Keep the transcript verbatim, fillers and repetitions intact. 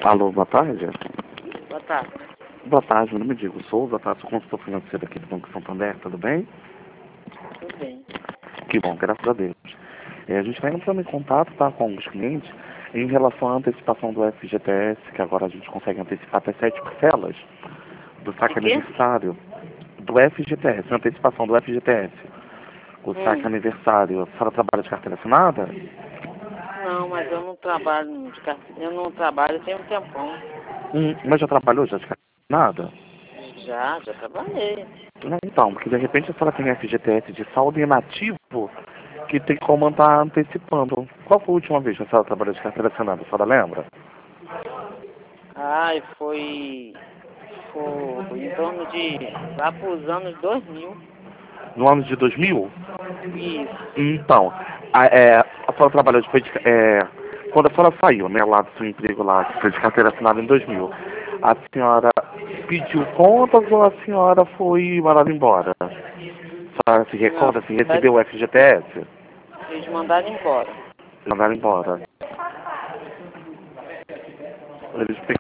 Alô, boa tarde. Boa tarde. Boa tarde, meu nome é Diego Souza, tá? Sou consultor financeiro aqui do Banco Santander, tudo bem? Tudo bem. Que bom, graças a Deus. É, a gente está entrando em contato, tá, com alguns clientes em relação à antecipação do F G T S, que agora a gente consegue antecipar até sete parcelas do De saque quê? aniversário do F G T S, antecipação do F G T S. O saque Hum. aniversário, a senhora trabalha de carteira assinada? Não, mas eu não trabalho de car- Eu não trabalho tem um tempão. Hum, mas já trabalhou já de carteira assinada? Já, já trabalhei. Não, então, porque de repente a senhora tem F G T S de saldo inativo que tem como estar antecipando. Qual foi a última vez que a senhora trabalhou de carteira assinada? A senhora lembra? Ai, foi. Foi em torno de. Lá pros anos dois mil. No ano de dois mil? Isso. Então, a, é, a senhora trabalhou depois de, é, quando a senhora saiu, né, lá do seu emprego lá, que foi de carteira assinada em dois mil, a senhora pediu contas ou a senhora foi mandada embora? A senhora se Não, recorda se recebeu o F G T S? eles mandaram embora. Mandaram embora. Eles